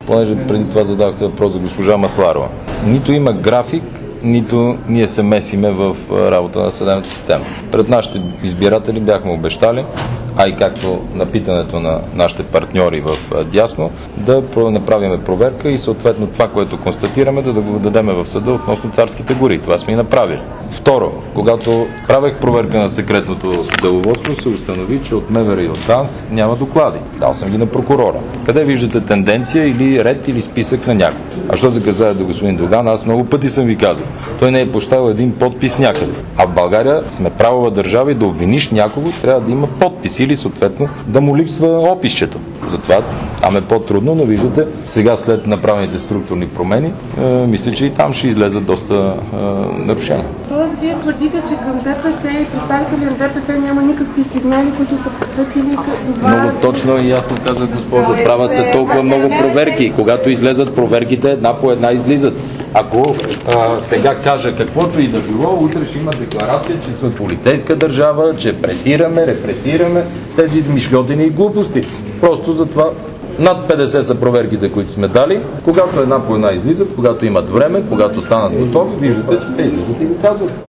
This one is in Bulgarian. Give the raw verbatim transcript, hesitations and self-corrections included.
понеже преди това задахте въпрос за госпожа Масларова. Нито има график, нито ние се месиме в работа на съдебната система. Пред нашите избиратели бяхме обещали, а и както на питането на нашите партньори в дясно, да направим проверка и съответно това, което констатираме, да, да го дадем в съда относно Царските гори. Това сме и направили. Второ, когато правех проверка на секретното деловодство, се установи, че от МВР и от ДАНС няма доклади. Дал съм ги на прокурора. Къде виждате тенденция или ред или списък на някой? А що се касае до господин Доган, аз много пъти съм ви казал. Той не е поставил един подпис някъде. А в България сме правова държава и да обвиниш някого, трябва да има подпис или съответно да му липсва описчето. Затова там е по-трудно, но виждате, сега след направените структурни промени, е, мисля, че и там ще излезат доста е, нарушения. Тоест, вие твърдите, че към ДПС и представители на ДПС няма никакви сигнали, които са постъпили до вас? Много точно и ясно казах, госпожо, правят се толкова много проверки. Когато излезат проверките, една по една излизат. Ако а, сега кажа каквото и да било, утре ще има декларация, че сме полицейска държава, че пресираме, репресираме тези измишльотини и глупости. Просто затова над петдесет са проверките, които сме дали. Когато една по една излизат, когато имат време, когато станат готови, виждате, че те излизат и го казват.